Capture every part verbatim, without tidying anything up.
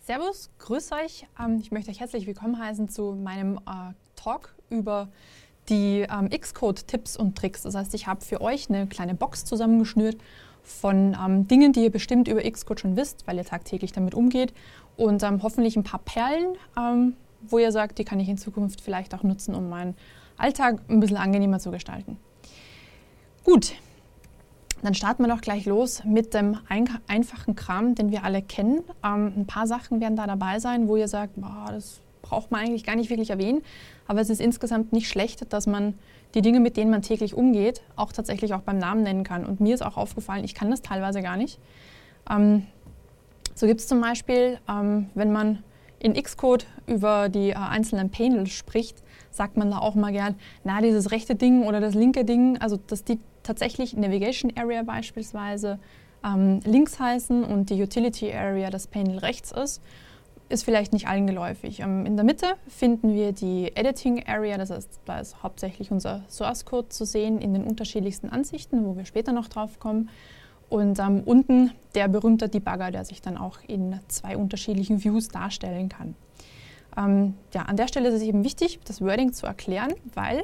Servus, grüß euch. Ähm, ich möchte euch herzlich willkommen heißen zu meinem äh, Talk über die ähm, Xcode-Tipps und Tricks. Das heißt, ich habe für euch eine kleine Box zusammengeschnürt von ähm, Dingen, die ihr bestimmt über Xcode schon wisst, weil ihr tagtäglich damit umgeht, und ähm, hoffentlich ein paar Perlen, ähm, wo ihr sagt, die kann ich in Zukunft vielleicht auch nutzen, um meinen Alltag ein bisschen angenehmer zu gestalten. Gut. Dann starten wir doch gleich los mit dem ein einfachen Kram, den wir alle kennen. Ähm, ein paar Sachen werden da dabei sein, wo ihr sagt, boah, das braucht man eigentlich gar nicht wirklich erwähnen. Aber es ist insgesamt nicht schlecht, dass man die Dinge, mit denen man täglich umgeht, auch tatsächlich auch beim Namen nennen kann. Und mir ist auch aufgefallen, ich kann das teilweise gar nicht. Ähm, so gibt es zum Beispiel, ähm, wenn man in Xcode über die äh, einzelnen Panels spricht, sagt man da auch mal gern, na, dieses rechte Ding oder das linke Ding, also dass die tatsächlich Navigation Area beispielsweise ähm, links heißen und die Utility Area das Panel rechts ist, ist vielleicht nicht allen geläufig. Ähm, in der Mitte finden wir die Editing Area, das heißt, da ist hauptsächlich unser Source Code zu sehen in den unterschiedlichsten Ansichten, wo wir später noch drauf kommen. Und ähm, unten der berühmte Debugger, der sich dann auch in zwei unterschiedlichen Views darstellen kann. Ähm, ja, an der Stelle ist es eben wichtig, das Wording zu erklären, weil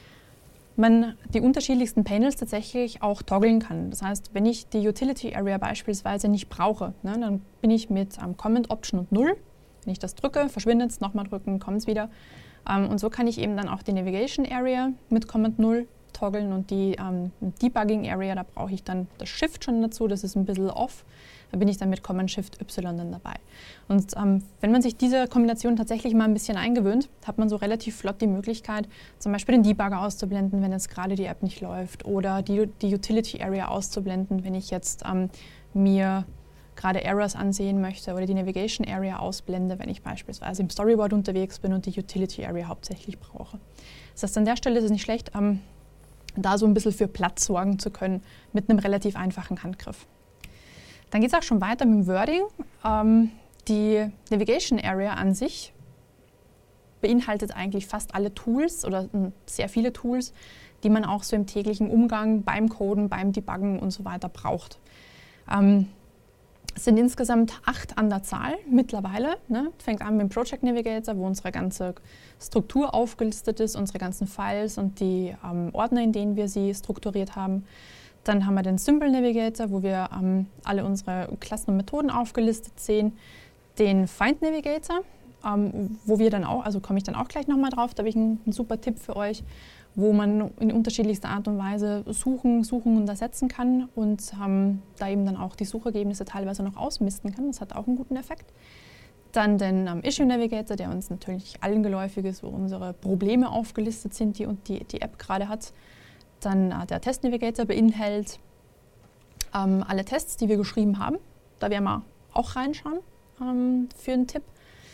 man die unterschiedlichsten Panels tatsächlich auch toggeln kann. Das heißt, wenn ich die Utility Area beispielsweise nicht brauche, ne, dann bin ich mit ähm, Comment Option und null. Wenn ich das drücke, verschwindet es, nochmal drücken, kommt es wieder. Ähm, und so kann ich eben dann auch die Navigation Area mit Comment null toggeln und die ähm, Debugging Area, da brauche ich dann das Shift schon dazu, das ist ein bisschen off. Da bin ich dann mit Command Shift Y dann dabei. Und ähm, wenn man sich diese Kombination tatsächlich mal ein bisschen eingewöhnt, hat man so relativ flott die Möglichkeit, zum Beispiel den Debugger auszublenden, wenn jetzt gerade die App nicht läuft, oder die, die Utility Area auszublenden, wenn ich jetzt ähm, mir gerade Errors ansehen möchte, oder die Navigation Area ausblende, wenn ich beispielsweise im Storyboard unterwegs bin und die Utility Area hauptsächlich brauche. Das heißt, an der Stelle ist es nicht schlecht, ähm, da so ein bisschen für Platz sorgen zu können mit einem relativ einfachen Handgriff. Dann geht es auch schon weiter mit dem Wording. Ähm, die Navigation Area an sich beinhaltet eigentlich fast alle Tools oder äh, sehr viele Tools, die man auch so im täglichen Umgang beim Coden, beim Debuggen und so weiter braucht. Ähm, es sind insgesamt acht an der Zahl mittlerweile. Ne? Fängt an mit dem Project Navigator, wo unsere ganze Struktur aufgelistet ist, unsere ganzen Files und die ähm, Ordner, in denen wir sie strukturiert haben. Dann haben wir den Symbol Navigator, wo wir ähm, alle unsere Klassen und Methoden aufgelistet sehen. Den Find Navigator, ähm, wo wir dann auch, also komme ich dann auch gleich nochmal drauf, da habe ich einen, einen super Tipp für euch, wo man in unterschiedlichster Art und Weise suchen, suchen und ersetzen kann und ähm, da eben dann auch die Suchergebnisse teilweise noch ausmisten kann. Das hat auch einen guten Effekt. Dann den ähm, Issue Navigator, der uns natürlich allen geläufig ist, wo unsere Probleme aufgelistet sind, die und die, die App gerade hat. Dann äh, der Test Navigator beinhaltet ähm, alle Tests, die wir geschrieben haben. Da werden wir auch reinschauen ähm, für einen Tipp.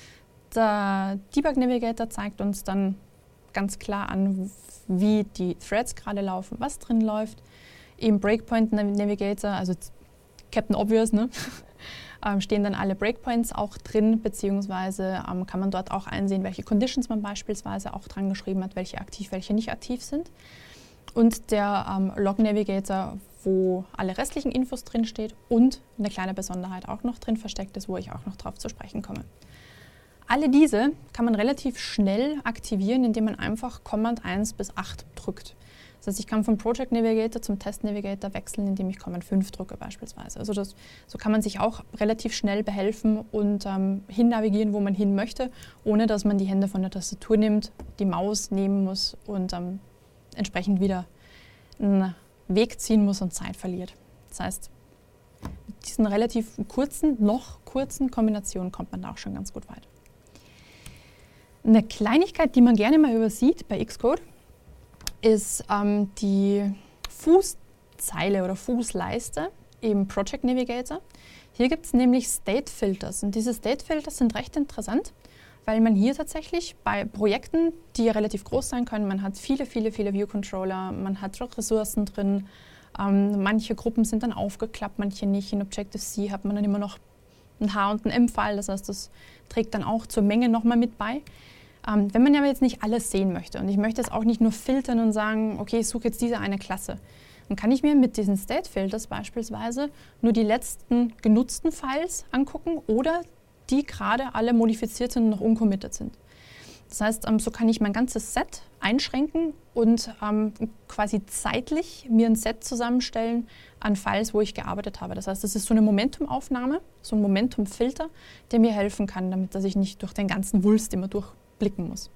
Der Debug Navigator zeigt uns dann ganz klar an, wie die Threads gerade laufen, was drin läuft. Im Breakpoint Navigator, also Captain Obvious, ne? ähm, stehen dann alle Breakpoints auch drin, beziehungsweise ähm, kann man dort auch einsehen, welche Conditions man beispielsweise auch dran geschrieben hat, welche aktiv, welche nicht aktiv sind. Und der ähm, Log Navigator, wo alle restlichen Infos drin steht und eine kleine Besonderheit auch noch drin versteckt ist, wo ich auch noch drauf zu sprechen komme. Alle diese kann man relativ schnell aktivieren, indem man einfach Command eins bis acht drückt. Das heißt, ich kann vom Project Navigator zum Test Navigator wechseln, indem ich Command fünf drücke beispielsweise. Also das, so kann man sich auch relativ schnell behelfen und ähm, hin navigieren, wo man hin möchte, ohne dass man die Hände von der Tastatur nimmt, die Maus nehmen muss und ähm, entsprechend wieder einen Weg ziehen muss und Zeit verliert. Das heißt, mit diesen relativ kurzen, noch kurzen Kombinationen kommt man da auch schon ganz gut weiter. Eine Kleinigkeit, die man gerne mal übersieht bei Xcode, ist ähm, die Fußzeile oder Fußleiste im Project Navigator. Hier gibt es nämlich State Filters und diese State Filters sind recht interessant, weil man hier tatsächlich bei Projekten, die relativ groß sein können, man hat viele, viele, viele View-Controller, man hat Ressourcen drin, ähm, manche Gruppen sind dann aufgeklappt, manche nicht. In Objective-C hat man dann immer noch ein H- und ein M-File, das heißt, das trägt dann auch zur Menge nochmal mit bei. Ähm, wenn man aber jetzt nicht alles sehen möchte und ich möchte es auch nicht nur filtern und sagen, okay, ich suche jetzt diese eine Klasse, dann kann ich mir mit diesen State Filters beispielsweise nur die letzten genutzten Files angucken oder die gerade alle modifiziert sind und noch uncommitted sind. Das heißt, ähm, so kann ich mein ganzes Set einschränken und ähm, quasi zeitlich mir ein Set zusammenstellen an Files, wo ich gearbeitet habe. Das heißt, das ist so eine Momentumaufnahme, so ein Momentumfilter, der mir helfen kann, damit dass ich nicht durch den ganzen Wulst immer durchblicken muss.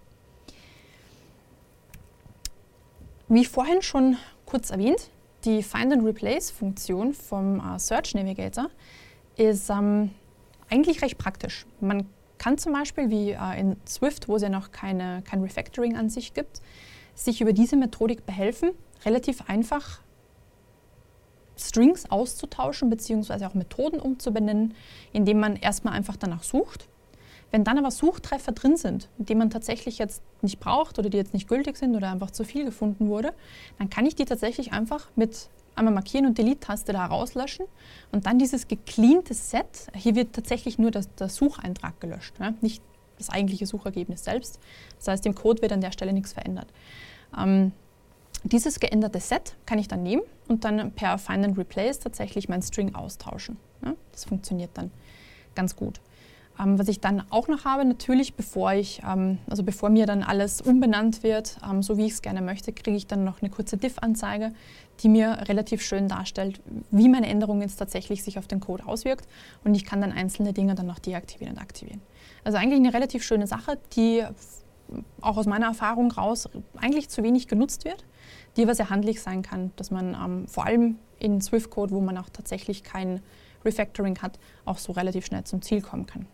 Wie vorhin schon kurz erwähnt, die Find and Replace-Funktion vom äh, Search Navigator ist ähm, eigentlich recht praktisch. Man kann zum Beispiel, wie äh, in Swift, wo es ja noch keine, kein Refactoring an sich gibt, sich über diese Methodik behelfen, relativ einfach Strings auszutauschen bzw. auch Methoden umzubenennen, indem man erstmal einfach danach sucht. Wenn dann aber Suchtreffer drin sind, die man tatsächlich jetzt nicht braucht oder die jetzt nicht gültig sind oder einfach zu viel gefunden wurde, dann kann ich die tatsächlich einfach mit einmal markieren und Delete-Taste da rauslöschen und dann dieses gecleante Set, hier wird tatsächlich nur das, der Sucheintrag gelöscht, ja? Nicht das eigentliche Suchergebnis selbst. Das heißt, im Code wird an der Stelle nichts verändert. Ähm, dieses geänderte Set kann ich dann nehmen und dann per Find and Replace tatsächlich mein String austauschen. Ja? Das funktioniert dann ganz gut. Ähm, was ich dann auch noch habe, natürlich, bevor ich, ähm, also bevor mir dann alles umbenannt wird, ähm, so wie ich es gerne möchte, kriege ich dann noch eine kurze Diff-Anzeige, die mir relativ schön darstellt, wie meine Änderung jetzt tatsächlich sich auf den Code auswirkt und ich kann dann einzelne Dinge dann noch deaktivieren und aktivieren. Also eigentlich eine relativ schöne Sache, die auch aus meiner Erfahrung raus eigentlich zu wenig genutzt wird, die aber sehr handlich sein kann, dass man ähm, vor allem in Swift-Code, wo man auch tatsächlich kein Refactoring hat, auch so relativ schnell zum Ziel kommen kann.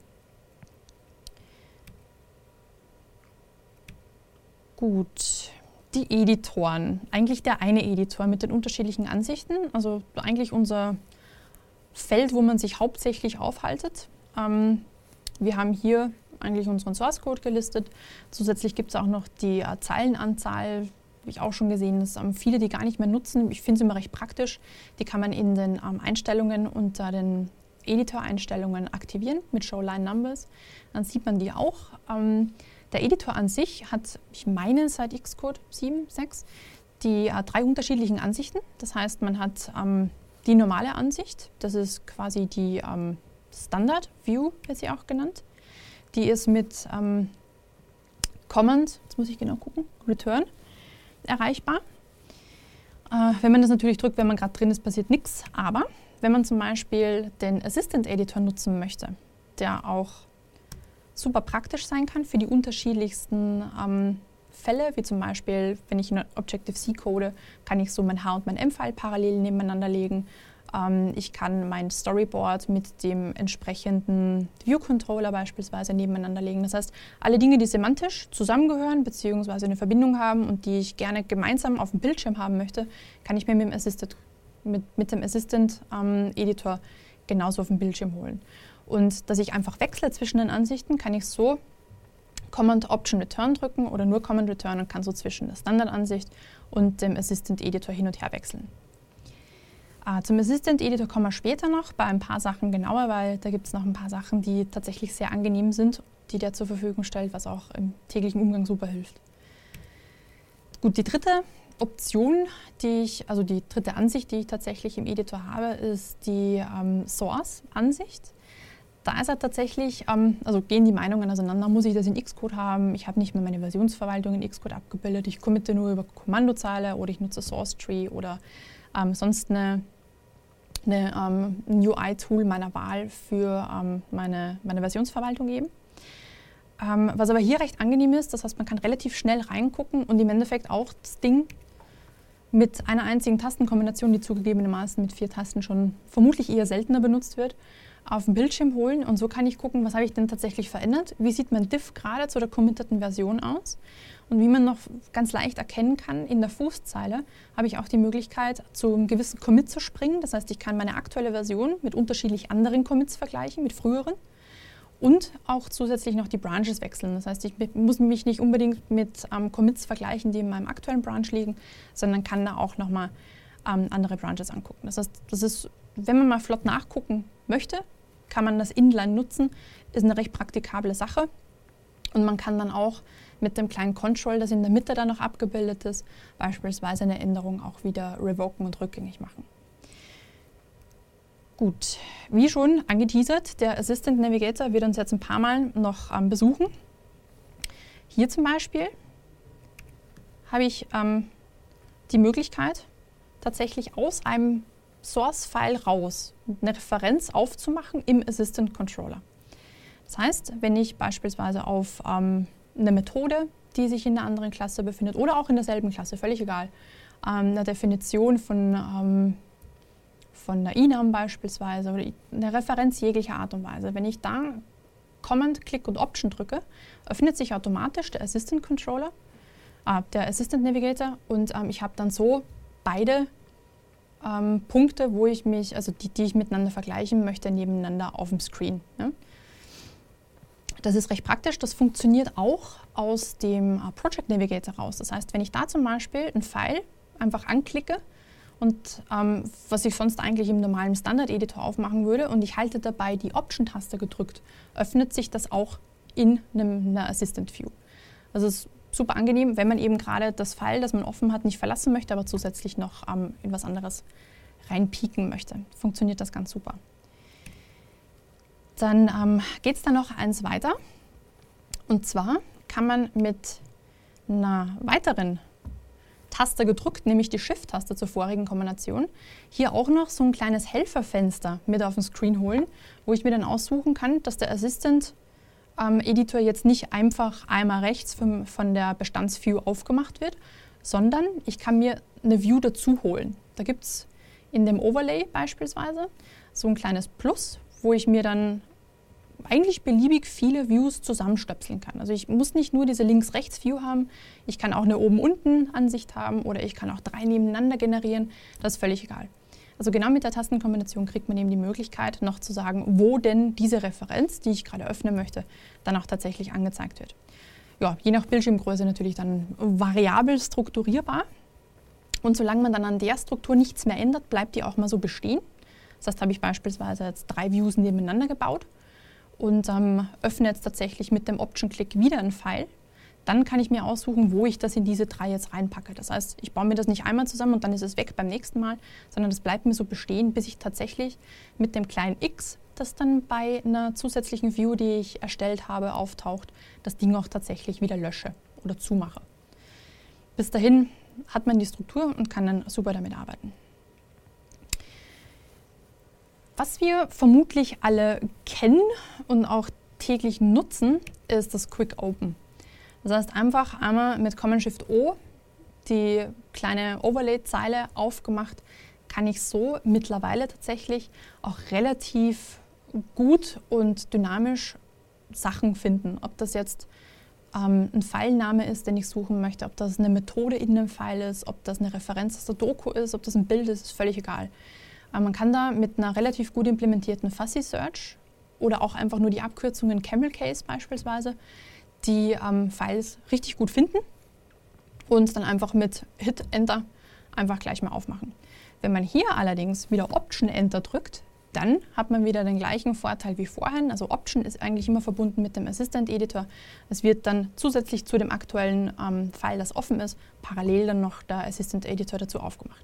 Gut, die Editoren. Eigentlich der eine Editor mit den unterschiedlichen Ansichten, also eigentlich unser Feld, wo man sich hauptsächlich aufhaltet. Ähm, wir haben hier eigentlich unseren Source Code gelistet. Zusätzlich gibt es auch noch die äh, Zeilenanzahl, wie ich auch schon gesehen habe, ähm, viele, die gar nicht mehr nutzen. Ich finde es immer recht praktisch. Die kann man in den ähm, Einstellungen unter den Editor-Einstellungen aktivieren mit Show Line Numbers. Dann sieht man die auch. Ähm, Der Editor an sich hat, ich meine, seit Xcode sieben, sechs, die äh, drei unterschiedlichen Ansichten. Das heißt, man hat ähm, die normale Ansicht, das ist quasi die ähm, Standard View, wird sie auch genannt. Die ist mit ähm, Command, jetzt muss ich genau gucken, Return erreichbar. Äh, wenn man das natürlich drückt, wenn man gerade drin ist, passiert nichts. Aber wenn man zum Beispiel den Assistant Editor nutzen möchte, der auch super praktisch sein kann für die unterschiedlichsten ähm, Fälle, wie zum Beispiel, wenn ich in Objective-C code, kann ich so mein H und mein M-File parallel nebeneinander legen. Ähm, ich kann mein Storyboard mit dem entsprechenden View-Controller beispielsweise nebeneinander legen. Das heißt, alle Dinge, die semantisch zusammengehören bzw. eine Verbindung haben und die ich gerne gemeinsam auf dem Bildschirm haben möchte, kann ich mir mit dem Assistant, mit, mit dem Assistant ähm, Editor genauso auf dem Bildschirm holen. Und dass ich einfach wechsle zwischen den Ansichten, kann ich so Command-Option-Return drücken oder nur Command-Return und kann so zwischen der Standard-Ansicht und dem Assistant-Editor hin und her wechseln. Äh, zum Assistant-Editor kommen wir später noch bei ein paar Sachen genauer, weil da gibt es noch ein paar Sachen, die tatsächlich sehr angenehm sind, die der zur Verfügung stellt, was auch im täglichen Umgang super hilft. Gut, die dritte Option, die ich, also die dritte Ansicht, die ich tatsächlich im Editor habe, ist die ähm, Source-Ansicht. Da ist er tatsächlich, ähm, also gehen die Meinungen auseinander, muss ich das in Xcode haben, ich habe nicht mehr meine Versionsverwaltung in Xcode abgebildet, ich committe nur über Kommandozeile oder ich nutze Source Tree oder ähm, sonst eine, eine, ähm, ein U I-Tool meiner Wahl für ähm, meine, meine Versionsverwaltung eben. Ähm, was aber hier recht angenehm ist, das heißt, man kann relativ schnell reingucken und im Endeffekt auch das Ding mit einer einzigen Tastenkombination, die zugegebenermaßen mit vier Tasten schon vermutlich eher seltener benutzt wird, auf den Bildschirm holen und so kann ich gucken, was habe ich denn tatsächlich verändert, wie sieht mein Diff gerade zu der committeten Version aus und wie man noch ganz leicht erkennen kann, in der Fußzeile habe ich auch die Möglichkeit, zu einem gewissen Commit zu springen. Das heißt, ich kann meine aktuelle Version mit unterschiedlich anderen Commits vergleichen, mit früheren und auch zusätzlich noch die Branches wechseln. Das heißt, ich muss mich nicht unbedingt mit ähm, Commits vergleichen, die in meinem aktuellen Branch liegen, sondern kann da auch nochmal ähm, andere Branches angucken. Das heißt, das ist, wenn man mal flott nachgucken möchte, kann man das Inline nutzen, ist eine recht praktikable Sache und man kann dann auch mit dem kleinen Control, das in der Mitte dann noch abgebildet ist, beispielsweise eine Änderung auch wieder revoken und rückgängig machen. Gut, wie schon angeteasert, der Assistant Navigator wird uns jetzt ein paar Mal noch ähm, besuchen. Hier zum Beispiel habe ich ähm, die Möglichkeit, tatsächlich aus einem Source-File raus eine Referenz aufzumachen im Assistant Controller. Das heißt, wenn ich beispielsweise auf ähm, eine Methode, die sich in einer anderen Klasse befindet oder auch in derselben Klasse, völlig egal, ähm, eine Definition von, ähm, von einer Enum beispielsweise oder eine Referenz jeglicher Art und Weise, wenn ich da Command, Click und Option drücke, öffnet sich automatisch der Assistant Controller, äh, der Assistant Navigator und ähm, ich habe dann so beide ähm, Punkte, wo ich mich, also die, die ich miteinander vergleichen möchte, nebeneinander auf dem Screen. Ne? Das ist recht praktisch. Das funktioniert auch aus dem äh, Project Navigator raus. Das heißt, wenn ich da zum Beispiel ein File einfach anklicke und ähm, was ich sonst eigentlich im normalen Standard-Editor aufmachen würde und ich halte dabei die Option-Taste gedrückt, öffnet sich das auch in einem, einer Assistant View. Also es ist super angenehm, wenn man eben gerade das File, das man offen hat, nicht verlassen möchte, aber zusätzlich noch ähm, in was anderes reinpieken möchte. Funktioniert das ganz super. Dann ähm, geht es dann noch eins weiter. Und zwar kann man mit einer weiteren Taste gedrückt, nämlich die Shift-Taste zur vorigen Kombination, hier auch noch so ein kleines Helferfenster mit auf den Screen holen, wo ich mir dann aussuchen kann, dass der Assistant ähm, Editor jetzt nicht einfach einmal rechts vom, von der Bestandsview aufgemacht wird, sondern ich kann mir eine View dazu holen. Da gibt es in dem Overlay beispielsweise so ein kleines Plus, wo ich mir dann eigentlich beliebig viele Views zusammenstöpseln kann. Also ich muss nicht nur diese Links-Rechts-View haben, ich kann auch eine Oben-Unten-Ansicht haben oder ich kann auch drei nebeneinander generieren, das ist völlig egal. Also genau mit der Tastenkombination kriegt man eben die Möglichkeit, noch zu sagen, wo denn diese Referenz, die ich gerade öffnen möchte, dann auch tatsächlich angezeigt wird. Ja, je nach Bildschirmgröße natürlich dann variabel strukturierbar. Und solange man dann an der Struktur nichts mehr ändert, bleibt die auch mal so bestehen. Das heißt, habe ich beispielsweise jetzt drei Views nebeneinander gebaut und ähm, öffne jetzt tatsächlich mit dem Option-Klick wieder ein File, dann kann ich mir aussuchen, wo ich das in diese drei jetzt reinpacke. Das heißt, ich baue mir das nicht einmal zusammen und dann ist es weg beim nächsten Mal, sondern das bleibt mir so bestehen, bis ich tatsächlich mit dem kleinen X, das dann bei einer zusätzlichen View, die ich erstellt habe, auftaucht, das Ding auch tatsächlich wieder lösche oder zumache. Bis dahin hat man die Struktur und kann dann super damit arbeiten. Was wir vermutlich alle kennen und auch täglich nutzen, ist das Quick Open. Das heißt, einfach einmal mit Command-Shift-O die kleine Overlay-Zeile aufgemacht, kann ich so mittlerweile tatsächlich auch relativ gut und dynamisch Sachen finden. Ob das jetzt ähm, ein Filename ist, den ich suchen möchte, ob das eine Methode in einem File ist, ob das eine Referenz aus der Doku ist, ob das ein Bild ist, ist völlig egal. Aber man kann da mit einer relativ gut implementierten Fuzzy Search oder auch einfach nur die Abkürzungen Camel Case beispielsweise die ähm, Files richtig gut finden und dann einfach mit Hit Enter einfach gleich mal aufmachen. Wenn man hier allerdings wieder Option Enter drückt, dann hat man wieder den gleichen Vorteil wie vorhin. Also Option ist eigentlich immer verbunden mit dem Assistant Editor. Es wird dann zusätzlich zu dem aktuellen ähm, File, das offen ist, parallel dann noch der Assistant Editor dazu aufgemacht.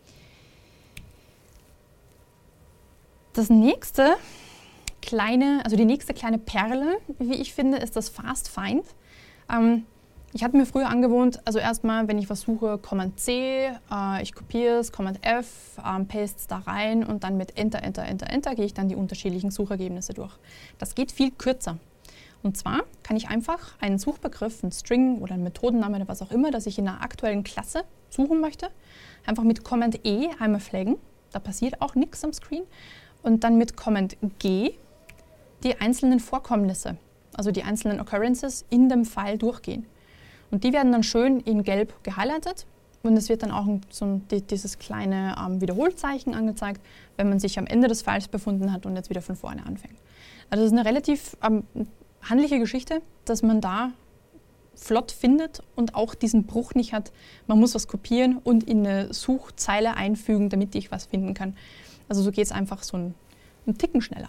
Das nächste kleine, also die nächste kleine Perle, wie ich finde, ist das Fast Find. Ähm, ich hatte mir früher angewohnt, also erstmal, wenn ich was suche, Command C, äh, ich kopiere es, Command F, ähm, paste es da rein und dann mit Enter, Enter, Enter, Enter gehe ich dann die unterschiedlichen Suchergebnisse durch. Das geht viel kürzer. Und zwar kann ich einfach einen Suchbegriff, einen String oder einen Methodenname oder was auch immer, das ich in einer aktuellen Klasse suchen möchte, einfach mit Command E einmal flaggen. Da passiert auch nichts am Screen. Und dann mit Command G die einzelnen Vorkommnisse, also die einzelnen Occurrences in dem File durchgehen. Und die werden dann schön in gelb gehighlightet und es wird dann auch so ein, dieses kleine ähm, Wiederholzeichen angezeigt, wenn man sich am Ende des Files befunden hat und jetzt wieder von vorne anfängt. Also das ist eine relativ ähm, handliche Geschichte, dass man da flott findet und auch diesen Bruch nicht hat, man muss was kopieren und in eine Suchzeile einfügen, damit ich was finden kann. Also so geht es einfach so einen, einen Ticken schneller.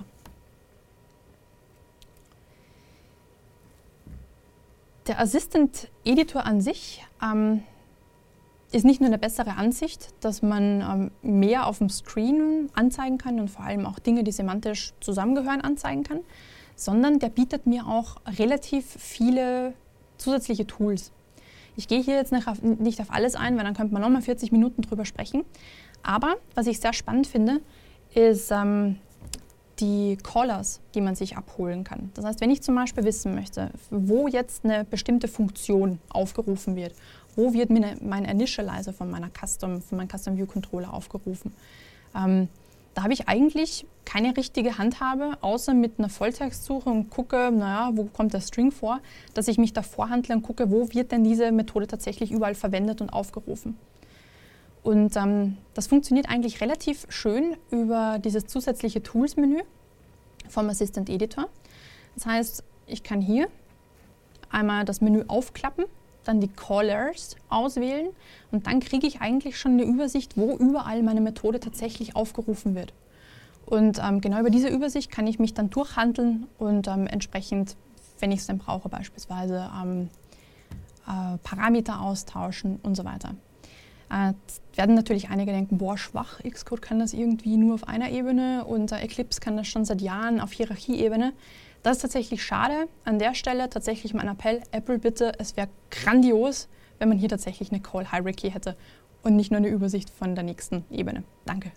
Der Assistant Editor an sich, ähm, ist nicht nur eine bessere Ansicht, dass man ähm, mehr auf dem Screen anzeigen kann und vor allem auch Dinge, die semantisch zusammengehören, anzeigen kann, sondern der bietet mir auch relativ viele zusätzliche Tools. Ich gehe hier jetzt nicht auf, nicht auf alles ein, weil dann könnte man nochmal vierzig Minuten drüber sprechen. Aber was ich sehr spannend finde, ist ähm, die Callers, die man sich abholen kann. Das heißt, wenn ich zum Beispiel wissen möchte, wo jetzt eine bestimmte Funktion aufgerufen wird, wo wird mir mein Initializer von meiner Custom, von meinem Custom View Controller aufgerufen, ähm, da habe ich eigentlich keine richtige Handhabe, außer mit einer Volltextsuche und gucke, naja, wo kommt der String vor, dass ich mich davor handle und gucke, wo wird denn diese Methode tatsächlich überall verwendet und aufgerufen. Und ähm, das funktioniert eigentlich relativ schön über dieses zusätzliche Tools-Menü vom Assistant Editor. Das heißt, ich kann hier einmal das Menü aufklappen, dann die Callers auswählen und dann kriege ich eigentlich schon eine Übersicht, wo überall meine Methode tatsächlich aufgerufen wird. Und ähm, genau über diese Übersicht kann ich mich dann durchhandeln und ähm, entsprechend, wenn ich es dann brauche, beispielsweise ähm, äh, Parameter austauschen und so weiter. Äh, werden natürlich einige denken, boah, schwach, Xcode kann das irgendwie nur auf einer Ebene und äh, Eclipse kann das schon seit Jahren auf Hierarchieebene. Das ist tatsächlich schade. An der Stelle tatsächlich mein Appell, Apple bitte, es wäre grandios, wenn man hier tatsächlich eine Call-Hierarchy hätte und nicht nur eine Übersicht von der nächsten Ebene. Danke.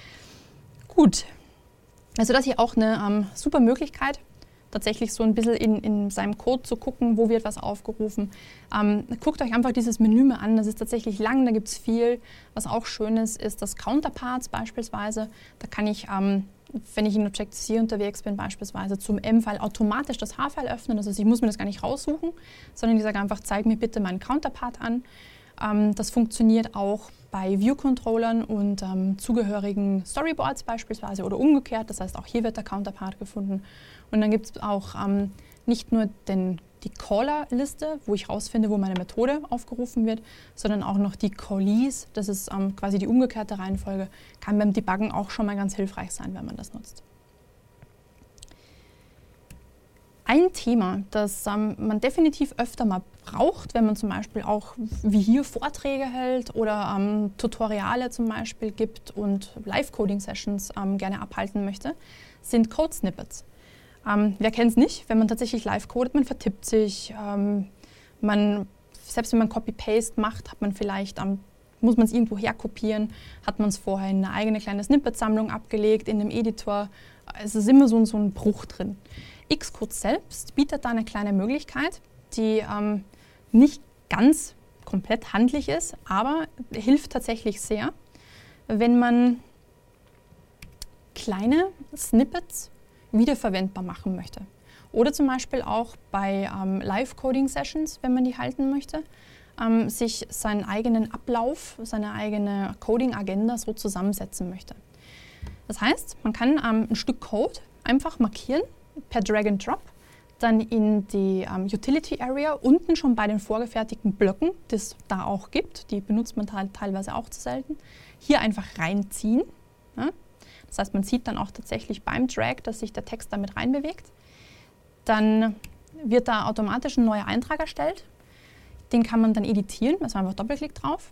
Gut, also das hier auch eine ähm, super Möglichkeit, tatsächlich so ein bisschen in, in seinem Code zu gucken, wo wird was aufgerufen. Ähm, guckt euch einfach dieses Menü mal an, das ist tatsächlich lang, da gibt es viel. Was auch schön ist, ist das Counterparts beispielsweise. Da kann ich, ähm, wenn ich in Objective-C unterwegs bin, beispielsweise zum M-File automatisch das H-File öffnen. Das heißt, ich muss mir das gar nicht raussuchen, sondern ich sage einfach, zeig mir bitte meinen Counterpart an. Ähm, das funktioniert auch bei View-Controllern und ähm, zugehörigen Storyboards beispielsweise oder umgekehrt. Das heißt, auch hier wird der Counterpart gefunden. Und dann gibt es auch ähm, nicht nur den, die Caller-Liste, wo ich rausfinde, wo meine Methode aufgerufen wird, sondern auch noch die Callees. Das ist ähm, quasi die umgekehrte Reihenfolge. Kann beim Debuggen auch schon mal ganz hilfreich sein, wenn man das nutzt. Ein Thema, das ähm, man definitiv öfter mal braucht, wenn man zum Beispiel auch wie hier Vorträge hält oder ähm, Tutoriale zum Beispiel gibt und Live-Coding-Sessions ähm, gerne abhalten möchte, sind Code-Snippets. Ähm, wer kennt es nicht? Wenn man tatsächlich live codet, man vertippt sich, ähm, man, selbst wenn man Copy-Paste macht, hat man vielleicht, ähm, muss man es irgendwo herkopieren, hat man es vorher in eine eigene kleine Snippet-Sammlung abgelegt, in einem Editor. Es ist immer so, so ein Bruch drin. Xcode selbst bietet da eine kleine Möglichkeit, die ähm, nicht ganz komplett handlich ist, aber hilft tatsächlich sehr, wenn man kleine Snippets wiederverwendbar machen möchte. Oder zum Beispiel auch bei ähm, Live-Coding-Sessions, wenn man die halten möchte, ähm, sich seinen eigenen Ablauf, seine eigene Coding-Agenda so zusammensetzen möchte. Das heißt, man kann ähm, ein Stück Code einfach markieren, per Drag and Drop, dann in die ähm, Utility Area, unten schon bei den vorgefertigten Blöcken, die es da auch gibt, die benutzt man teilweise auch zu selten, hier einfach reinziehen. Ja? Das heißt, man sieht dann auch tatsächlich beim Drag, dass sich der Text damit reinbewegt. Dann wird da automatisch ein neuer Eintrag erstellt. Den kann man dann editieren, also einfach Doppelklick drauf.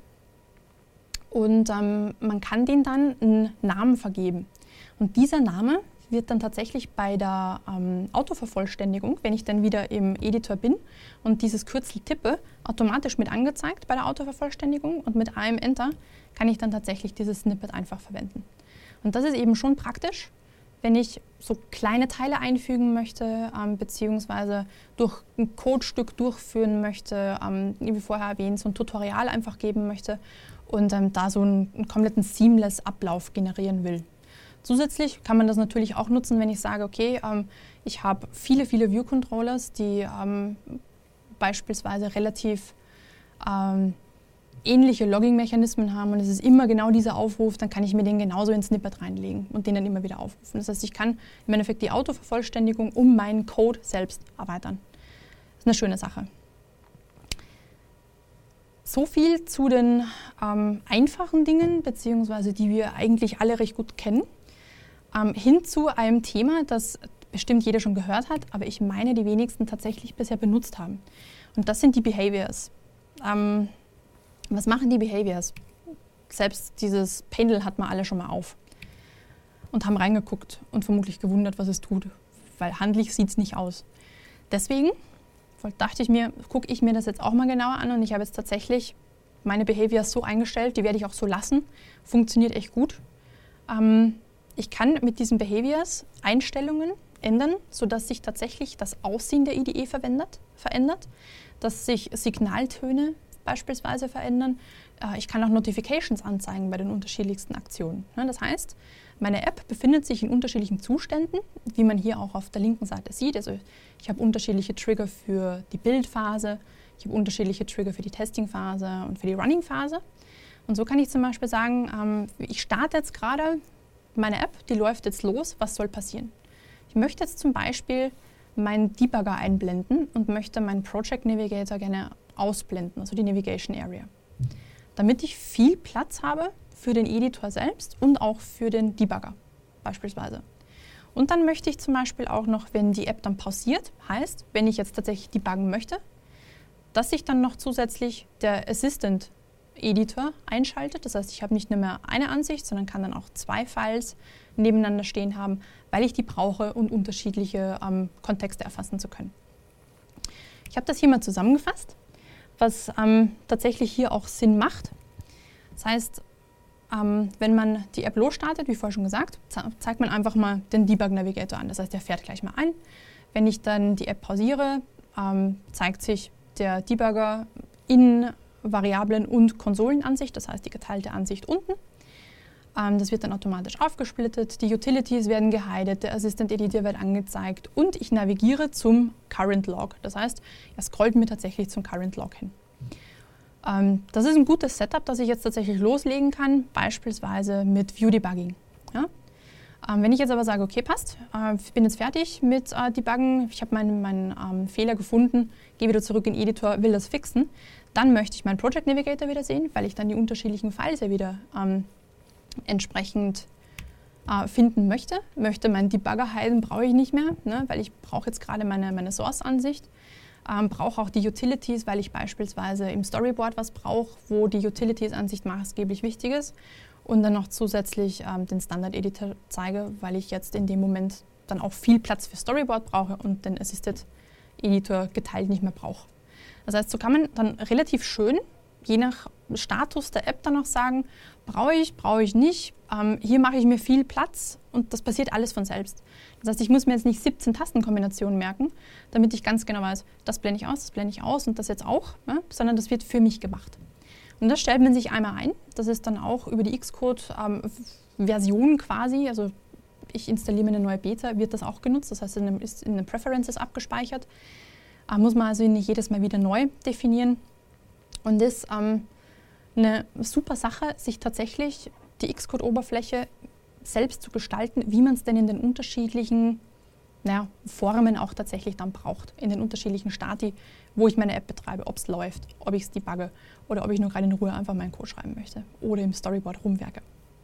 Und ähm, man kann den dann einen Namen vergeben. Und dieser Name wird dann tatsächlich bei der ähm, Autovervollständigung, wenn ich dann wieder im Editor bin und dieses Kürzel tippe, automatisch mit angezeigt bei der Autovervollständigung und mit einem Enter kann ich dann tatsächlich dieses Snippet einfach verwenden. Und das ist eben schon praktisch, wenn ich so kleine Teile einfügen möchte, ähm, beziehungsweise durch ein Codestück durchführen möchte, ähm, wie vorher erwähnt, so ein Tutorial einfach geben möchte und ähm, da so einen, einen kompletten seamless Ablauf generieren will. Zusätzlich kann man das natürlich auch nutzen, wenn ich sage, okay, ähm, ich habe viele, viele View-Controllers, die ähm, beispielsweise relativ ähm, ähnliche Logging-Mechanismen haben und es ist immer genau dieser Aufruf, dann kann ich mir den genauso ins Snippet reinlegen und den dann immer wieder aufrufen. Das heißt, ich kann im Endeffekt die Autovervollständigung um meinen Code selbst erweitern. Das ist eine schöne Sache. So viel zu den ähm, einfachen Dingen, beziehungsweise die wir eigentlich alle recht gut kennen. Ähm, hin zu einem Thema, das bestimmt jeder schon gehört hat, aber ich meine, die wenigsten tatsächlich bisher benutzt haben. Und das sind die Behaviors. Ähm, Was machen die Behaviors? Selbst dieses Panel hat man alle schon mal auf und haben reingeguckt und vermutlich gewundert, was es tut, weil handlich sieht es nicht aus. Deswegen dachte ich mir, gucke ich mir das jetzt auch mal genauer an und ich habe jetzt tatsächlich meine Behaviors so eingestellt, die werde ich auch so lassen, funktioniert echt gut. Ähm, ich kann mit diesen Behaviors Einstellungen ändern, sodass sich tatsächlich das Aussehen der I D E verwendet, verändert, dass sich Signaltöne beispielsweise verändern. Äh, ich kann auch Notifications anzeigen bei den unterschiedlichsten Aktionen. Ja, das heißt, meine App befindet sich in unterschiedlichen Zuständen, wie man hier auch auf der linken Seite sieht. Also ich habe unterschiedliche Trigger für die Bildphase, ich habe unterschiedliche Trigger für die Testingphase und für die Running-Phase. Und so kann ich zum Beispiel sagen, ähm, ich starte jetzt gerade meine App, die läuft jetzt los, was soll passieren? Ich möchte jetzt zum Beispiel meinen Debugger einblenden und möchte meinen Project Navigator gerne ausblenden, also die Navigation Area, damit ich viel Platz habe für den Editor selbst und auch für den Debugger beispielsweise. Und dann möchte ich zum Beispiel auch noch, wenn die App dann pausiert, heißt, wenn ich jetzt tatsächlich debuggen möchte, dass sich dann noch zusätzlich der Assistant Editor einschaltet. Das heißt, ich habe nicht nur mehr eine Ansicht, sondern kann dann auch zwei Files nebeneinander stehen haben, weil ich die brauche, um unterschiedliche ähm, Kontexte erfassen zu können. Ich habe das hier mal zusammengefasst, was ähm, tatsächlich hier auch Sinn macht. Das heißt, ähm, wenn man die App losstartet, wie vorher schon gesagt, ze- zeigt man einfach mal den Debug Navigator an. Das heißt, der fährt gleich mal ein. Wenn ich dann die App pausiere, ähm, zeigt sich der Debugger in Variablen- und Konsolenansicht, das heißt die geteilte Ansicht unten. Ähm, das wird dann automatisch aufgesplittet, die Utilities werden gehidet, der Assistant Editor wird angezeigt und ich navigiere zum Current Log. Das heißt, er scrollt mir tatsächlich zum Current Log hin. Ähm, das ist ein gutes Setup, das ich jetzt tatsächlich loslegen kann, beispielsweise mit View Debugging. Ja? Ähm, wenn ich jetzt aber sage, okay, passt, äh, ich bin jetzt fertig mit äh, Debuggen, ich habe meinen mein, ähm, Fehler gefunden, gehe wieder zurück in den Editor, will das fixen, dann möchte ich meinen Project Navigator wieder sehen, weil ich dann die unterschiedlichen Files ja wieder ähm, entsprechend äh, finden möchte. Möchte meinen Debugger heilen, brauche ich nicht mehr, ne, weil ich brauche jetzt gerade meine, meine Source-Ansicht. Ähm, brauche auch die Utilities, weil ich beispielsweise im Storyboard was brauche, wo die Utilities-Ansicht maßgeblich wichtig ist. Und dann noch zusätzlich ähm, den Standard-Editor zeige, weil ich jetzt in dem Moment dann auch viel Platz für Storyboard brauche und den Assisted-Editor geteilt nicht mehr brauche. Das heißt, so kann man dann relativ schön, je nach Status der App dann noch sagen, brauche ich, brauche ich nicht, ähm, hier mache ich mir viel Platz und das passiert alles von selbst. Das heißt, ich muss mir jetzt nicht siebzehn Tastenkombinationen merken, damit ich ganz genau weiß, das blende ich aus, das blende ich aus und das jetzt auch, ne? Sondern das wird für mich gemacht. Und das stellt man sich einmal ein, das ist dann auch über die Xcode-Version ähm, quasi, also ich installiere mir eine neue Beta, wird das auch genutzt, das heißt, es ist in den Preferences abgespeichert. Äh, muss man also nicht jedes Mal wieder neu definieren. Und das ist ähm, eine super Sache, sich tatsächlich die Xcode-Oberfläche selbst zu gestalten, wie man es denn in den unterschiedlichen naja, Formen auch tatsächlich dann braucht, in den unterschiedlichen Stati, wo ich meine App betreibe, ob es läuft, ob ich es debugge oder ob ich nur gerade in Ruhe einfach meinen Code schreiben möchte oder im Storyboard rumwerke.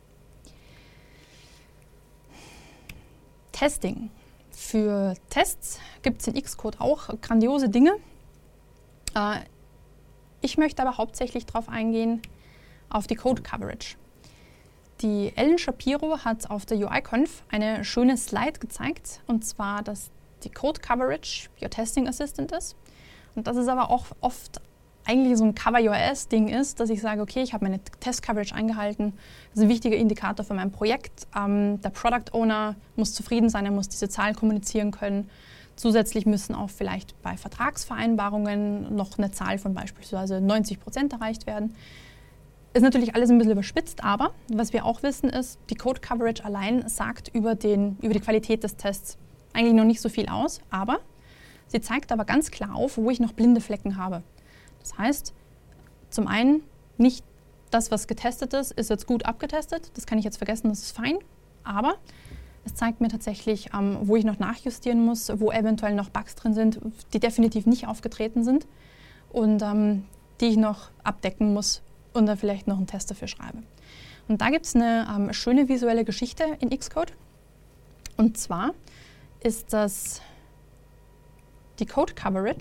Testing. Für Tests gibt es in Xcode auch grandiose Dinge. Äh, ich möchte aber hauptsächlich darauf eingehen, auf die Code Coverage. Die Ellen Shapiro hat auf der U I-Conf eine schöne Slide gezeigt, und zwar, dass die Code Coverage Your Testing Assistant ist. Und dass es aber auch oft eigentlich so ein Cover Your Ass-Ding ist, dass ich sage, okay, ich habe meine Test-Coverage eingehalten. Das ist ein wichtiger Indikator für mein Projekt. Ähm, der Product Owner muss zufrieden sein, er muss diese Zahlen kommunizieren können. Zusätzlich müssen auch vielleicht bei Vertragsvereinbarungen noch eine Zahl von beispielsweise neunzig Prozent erreicht werden. Ist natürlich alles ein bisschen überspitzt, aber was wir auch wissen ist, die Code Coverage allein sagt über, den, über die Qualität des Tests eigentlich noch nicht so viel aus, aber sie zeigt aber ganz klar auf, wo ich noch blinde Flecken habe. Das heißt, zum einen, nicht das, was getestet ist, ist jetzt gut abgetestet, das kann ich jetzt vergessen, das ist fein, aber es zeigt mir tatsächlich, ähm, wo ich noch nachjustieren muss, wo eventuell noch Bugs drin sind, die definitiv nicht aufgetreten sind und ähm, die ich noch abdecken muss und da vielleicht noch einen Test dafür schreibe. Und da gibt es eine ähm, schöne visuelle Geschichte in Xcode. Und zwar ist das die Code Coverage,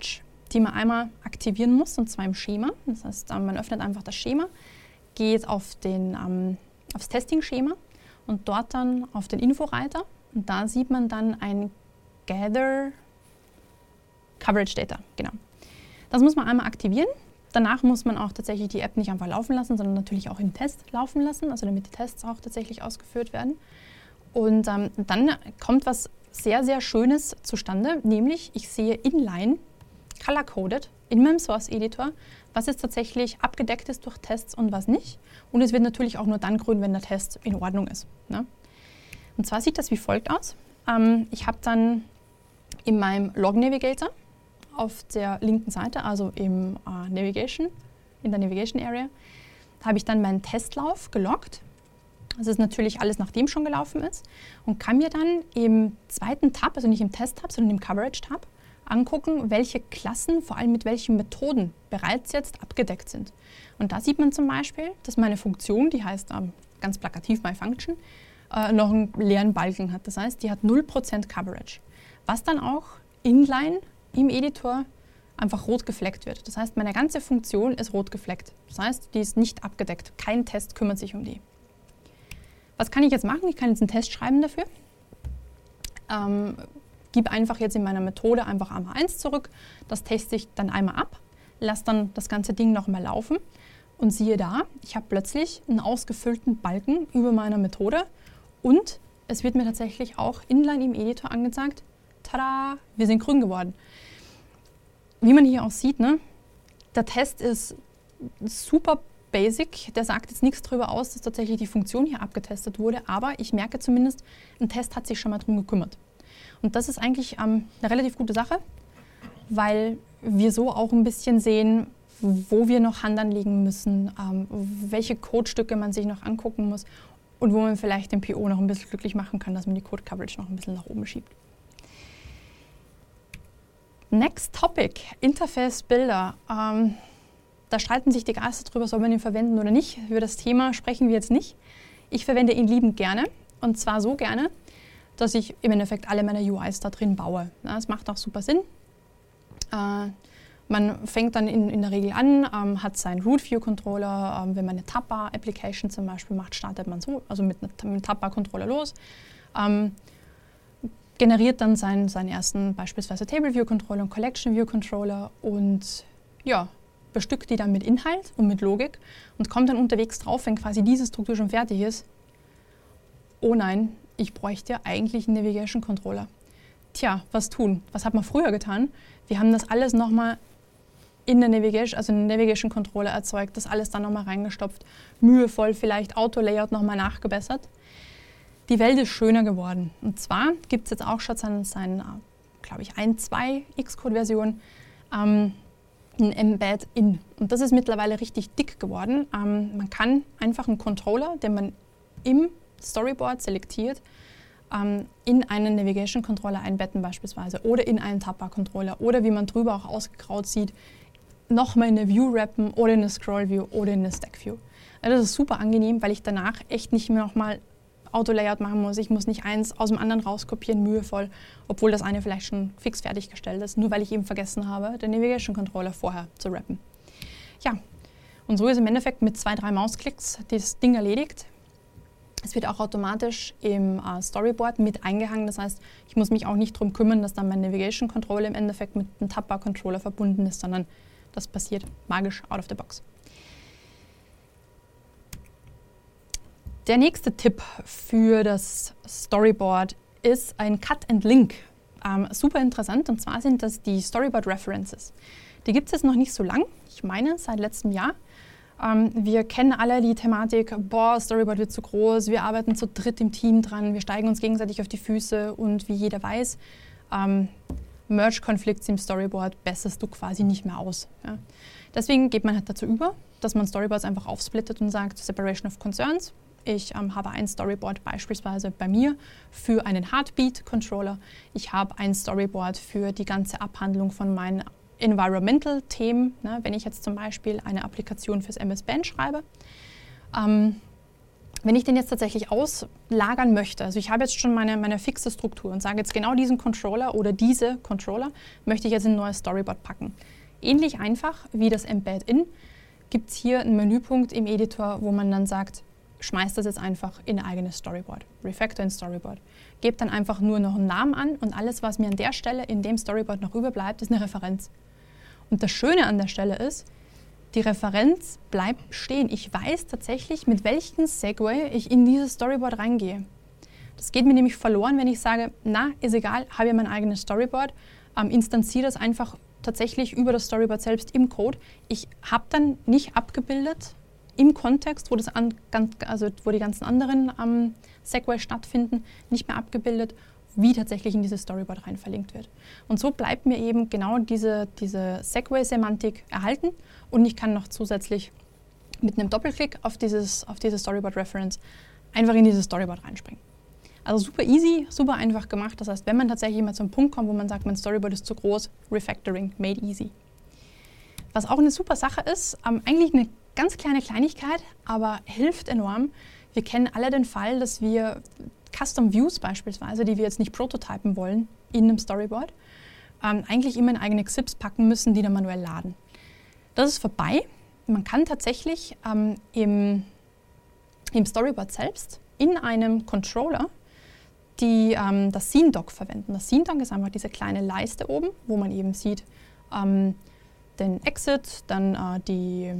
die man einmal aktivieren muss, und zwar im Schema. Das heißt, man öffnet einfach das Schema, geht auf den, ähm, aufs Testing-Schema und dort dann auf den Inforeiter. Und da sieht man dann ein Gather Coverage Data. Genau. Das muss man einmal aktivieren. Danach muss man auch tatsächlich die App nicht einfach laufen lassen, sondern natürlich auch im Test laufen lassen, also damit die Tests auch tatsächlich ausgeführt werden. Und ähm, dann kommt was sehr, sehr Schönes zustande, nämlich ich sehe inline, color-coded, in meinem Source-Editor, was jetzt tatsächlich abgedeckt ist durch Tests und was nicht. Und es wird natürlich auch nur dann grün, wenn der Test in Ordnung ist. Ne? Und zwar sieht das wie folgt aus. Ähm, ich habe dann in meinem Log Navigator auf der linken Seite, also im äh, Navigation, in der Navigation Area, habe ich dann meinen Testlauf geloggt. Das ist natürlich alles, nachdem schon gelaufen ist, und kann mir dann im zweiten Tab, also nicht im Test-Tab, sondern im Coverage-Tab, angucken, welche Klassen, vor allem mit welchen Methoden bereits jetzt abgedeckt sind. Und da sieht man zum Beispiel, dass meine Funktion, die heißt ähm, ganz plakativ MyFunction, äh, noch einen leeren Balken hat. Das heißt, die hat null Prozent Coverage, was dann auch inline im Editor einfach rot gefleckt wird. Das heißt, meine ganze Funktion ist rot gefleckt. Das heißt, die ist nicht abgedeckt. Kein Test kümmert sich um die. Was kann ich jetzt machen? Ich kann jetzt einen Test schreiben dafür. Ähm, gebe einfach jetzt in meiner Methode einfach einmal eins zurück. Das teste ich dann einmal ab, lasse dann das ganze Ding nochmal laufen und siehe da, ich habe plötzlich einen ausgefüllten Balken über meiner Methode und es wird mir tatsächlich auch inline im Editor angezeigt, tada, wir sind grün geworden. Wie man hier auch sieht, ne, der Test ist super basic, der sagt jetzt nichts darüber aus, dass tatsächlich die Funktion hier abgetestet wurde, aber ich merke zumindest, ein Test hat sich schon mal drum gekümmert. Und das ist eigentlich ähm, eine relativ gute Sache, weil wir so auch ein bisschen sehen, wo wir noch Hand anlegen müssen, ähm, welche Codestücke man sich noch angucken muss und wo man vielleicht den P O noch ein bisschen glücklich machen kann, dass man die Code-Coverage noch ein bisschen nach oben schiebt. Next Topic, Interface Builder. Ähm, da streiten sich die Geister drüber, soll man ihn verwenden oder nicht. Über das Thema sprechen wir jetzt nicht. Ich verwende ihn liebend gerne, und zwar so gerne, dass ich im Endeffekt alle meine U Is da drin baue. Das macht auch super Sinn. Äh, man fängt dann in, in der Regel an, ähm, hat seinen Root-View-Controller. Ähm, wenn man eine Tabbar-Application zum Beispiel macht, startet man so, also mit einem Tabbar-Controller los. Ähm, generiert dann seinen, seinen ersten beispielsweise Table-View-Controller und Collection-View-Controller und ja, bestückt die dann mit Inhalt und mit Logik und kommt dann unterwegs drauf, wenn quasi diese Struktur schon fertig ist. Oh nein, ich bräuchte ja eigentlich einen Navigation-Controller. Tja, was tun? Was hat man früher getan? Wir haben das alles nochmal in der Navigation, also einen Navigation-Controller erzeugt, das alles dann nochmal reingestopft, mühevoll vielleicht Auto-Layout nochmal nachgebessert. Die Welt ist schöner geworden. Und zwar gibt es jetzt auch schon seine, seine glaube ich, ein, zwei Xcode-Version, ähm, ein Embed-In. Und das ist mittlerweile richtig dick geworden. Ähm, man kann einfach einen Controller, den man im Storyboard selektiert, ähm, in einen Navigation-Controller einbetten beispielsweise oder in einen Tabbar-Controller oder wie man drüber auch ausgegraut sieht, nochmal in eine View rappen oder in eine Scroll-View oder in eine Stack-View. Also das ist super angenehm, weil ich danach echt nicht mehr nochmal Auto-Layout machen muss. Ich muss nicht eins aus dem anderen rauskopieren, mühevoll, obwohl das eine vielleicht schon fix fertiggestellt ist, nur weil ich eben vergessen habe, den Navigation-Controller vorher zu rappen. Ja, und so ist im Endeffekt mit zwei, drei Mausklicks das Ding erledigt. Es wird auch automatisch im äh, Storyboard mit eingehangen, das heißt, ich muss mich auch nicht darum kümmern, dass dann mein Navigation-Controller im Endeffekt mit einem Tabbar-Controller verbunden ist, sondern das passiert magisch out of the box. Der nächste Tipp für das Storyboard ist ein Cut and Link. Ähm, super interessant, und zwar sind das die Storyboard References. Die gibt es jetzt noch nicht so lang, ich meine seit letztem Jahr. Ähm, wir kennen alle die Thematik, boah, Storyboard wird zu groß, wir arbeiten zu dritt im Team dran, wir steigen uns gegenseitig auf die Füße und wie jeder weiß, ähm, Merge-Konflikte im Storyboard besserst du quasi nicht mehr aus. Ja. Deswegen geht man halt dazu über, dass man Storyboards einfach aufsplittet und sagt Separation of Concerns. Ich ähm, habe ein Storyboard beispielsweise bei mir für einen Heartbeat-Controller. Ich habe ein Storyboard für die ganze Abhandlung von meinen Environmental-Themen. Ne? Wenn ich jetzt zum Beispiel eine Applikation fürs M S Band schreibe. Ähm, wenn ich den jetzt tatsächlich auslagern möchte, also ich habe jetzt schon meine, meine fixe Struktur und sage jetzt genau diesen Controller oder diese Controller möchte ich jetzt in ein neues Storyboard packen. ähnlich einfach wie das Embed-In gibt es hier einen Menüpunkt im Editor, wo man dann sagt, schmeißt das jetzt einfach in ein eigenes Storyboard, Refactor in Storyboard. Gebt dann einfach nur noch einen Namen an und alles, was mir an der Stelle in dem Storyboard noch überbleibt, ist eine Referenz. Und das Schöne an der Stelle ist, die Referenz bleibt stehen. Ich weiß tatsächlich, mit welchem Segway ich in dieses Storyboard reingehe. Das geht mir nämlich verloren, wenn ich sage, na, ist egal, habe ja mein eigenes Storyboard, ähm, instanziere das einfach tatsächlich über das Storyboard selbst im Code. Ich habe dann nicht abgebildet im Kontext, wo, das an, ganz, also wo die ganzen anderen ähm, Segways stattfinden, nicht mehr abgebildet, wie tatsächlich in dieses Storyboard rein verlinkt wird. Und so bleibt mir eben genau diese, diese Segway-Semantik erhalten und ich kann noch zusätzlich mit einem Doppelklick auf, dieses, auf diese Storyboard-Reference einfach in dieses Storyboard reinspringen. Also super easy, super einfach gemacht. Das heißt, wenn man tatsächlich mal zum Punkt kommt, wo man sagt, mein Storyboard ist zu groß, Refactoring, made easy. Was auch eine super Sache ist, ähm, eigentlich eine ganz kleine Kleinigkeit, aber hilft enorm. Wir kennen alle den Fall, dass wir Custom Views beispielsweise, die wir jetzt nicht prototypen wollen in einem Storyboard, ähm, eigentlich immer in eigene X I Ps packen müssen, die dann manuell laden. Das ist vorbei. Man kann tatsächlich ähm, im, im Storyboard selbst in einem Controller die, ähm, das Scene-Doc verwenden. Das Scene-Doc ist einfach diese kleine Leiste oben, wo man eben sieht ähm, den Exit, dann äh, die